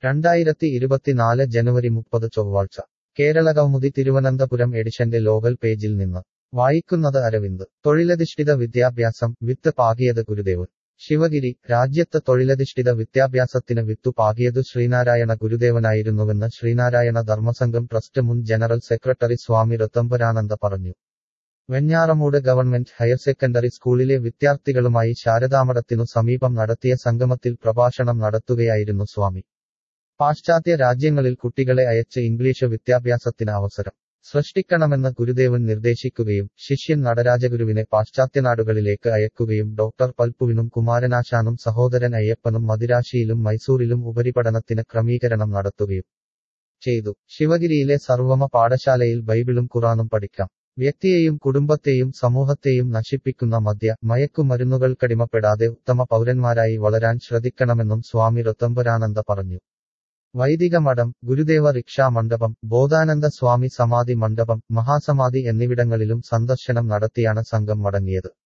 2024 ജനുവരി 30 ചൊവ്വാഴ്ച കേരളകൗമുദി തിരുവനന്തപുരം എഡിഷന്റെ ലോകൽ പേജിൽ നിന്ന് വായിക്കുന്നത് അരവിന്ദ്. തൊഴിലധിഷ്ഠിത വിദ്യാഭ്യാസം വിത്ത് പാകിയത് ഗുരുദേവൻ. ശിവഗിരി. രാജ്യത്ത് തൊഴിലധിഷ്ഠിത വിദ്യാഭ്യാസത്തിന് വിത്തു പാകിയതു ശ്രീനാരായണ ഗുരുദേവനായിരുന്നുവെന്ന് ശ്രീനാരായണ ധർമ്മസംഘം ട്രസ്റ്റ് മുൻ ജനറൽ സെക്രട്ടറി സ്വാമി രത്തംബരാനന്ദ പറഞ്ഞു. വെഞ്ഞാറമൂട് ഗവൺമെന്റ് ഹയർ സെക്കൻഡറി സ്കൂളിലെ വിദ്യാർത്ഥികളുമായി ശാരദാമഠത്തിനു സമീപം നടത്തിയ സംഗമത്തിൽ പ്രഭാഷണം നടത്തുകയായിരുന്നു സ്വാമി. പാശ്ചാത്യ രാജ്യങ്ങളിൽ കുട്ടികളെ അയച്ച് ഇംഗ്ലീഷ് വിദ്യാഭ്യാസത്തിന് അവസരം സൃഷ്ടിക്കണമെന്ന് ഗുരുദേവൻ നിർദ്ദേശിക്കുകയും ശിഷ്യൻ നടരാജഗുരുവിനെ പാശ്ചാത്യനാടുകളിലേക്ക് അയക്കുകയും ഡോക്ടർ പൽപ്പുവിനും കുമാരനാശാനും സഹോദരൻ അയ്യപ്പനും മദിരാശിയിലും മൈസൂരിലും ഉപരിപഠനത്തിന് ക്രമീകരണം നടത്തുകയും ചെയ്തു. ശിവഗിരിയിലെ സർവമ പാഠശാലയിൽ ബൈബിളും ഖുറാനും പഠിക്കാം. വ്യക്തിയെയും കുടുംബത്തെയും സമൂഹത്തെയും നശിപ്പിക്കുന്ന മയക്കുമരുന്നുകൾക്കടിമപ്പെടാതെ ഉത്തമ പൗരന്മാരായി വളരാൻ ശ്രദ്ധിക്കണമെന്നും സ്വാമി രത്തംബരാനന്ദ പറഞ്ഞു. വൈദിക മഠം, ഗുരുദേവ റിക്ഷാ മണ്ഡപം, ബോധാനന്ദ സ്വാമി സമാധി മണ്ഡപം, മഹാസമാധി എന്നിവിടങ്ങളിലും സന്ദർശനം നടത്തിയാണ് സംഘം മടങ്ങിയത്.